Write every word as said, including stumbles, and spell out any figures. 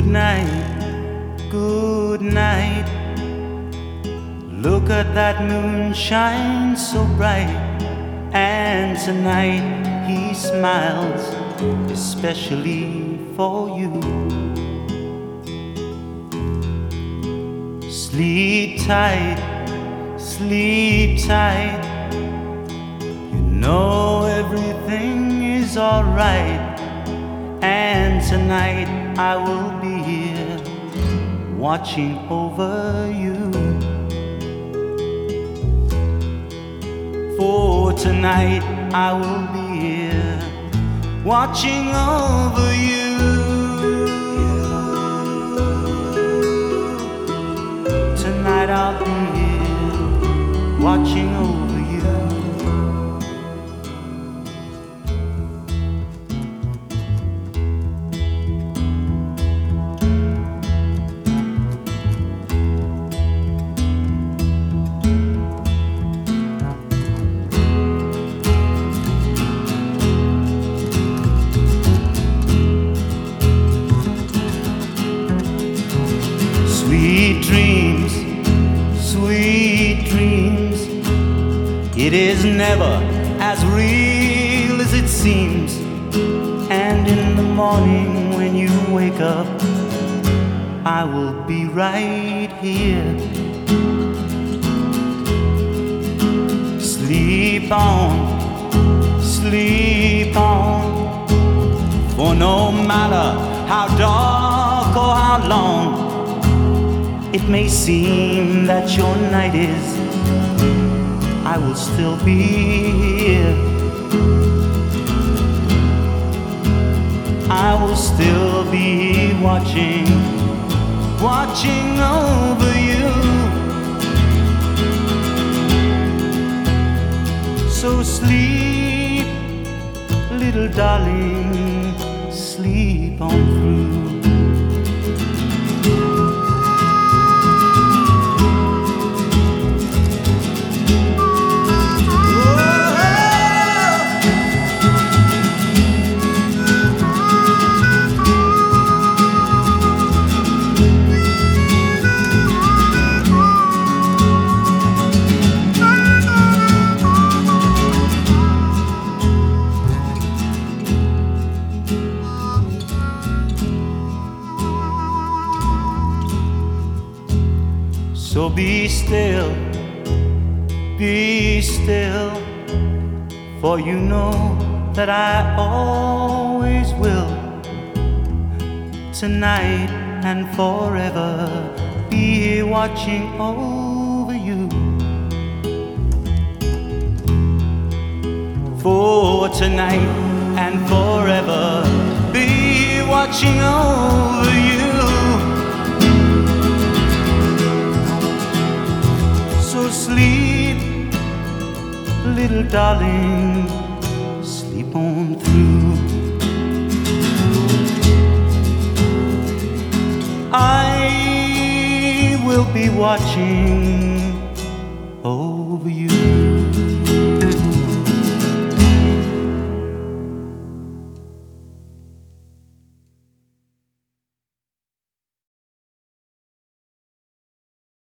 Good night, good night. Look at that moon shine so bright. And tonight he smiles especially for you. Sleep tight, sleep tight. You know everything is alright. And tonight I will be here watching over you. For tonight I will be here watching over you. Tonight I'll be here watching over you. Sweet dreams, sweet dreams. It is never as real as it seems. And in the morning when you wake up, I will be right here. Sleep on, sleep on. For no matter how dark or how long it may seem that your night is, I will still be here. I will still be watching, watching over you. So sleep, little darling, sleep on through. So be still, be still, for you know that I always will. Tonight and forever be here watching over you. For tonight and forever be here watching over you. So sleep, little darling, sleep on through. I will be watching over you.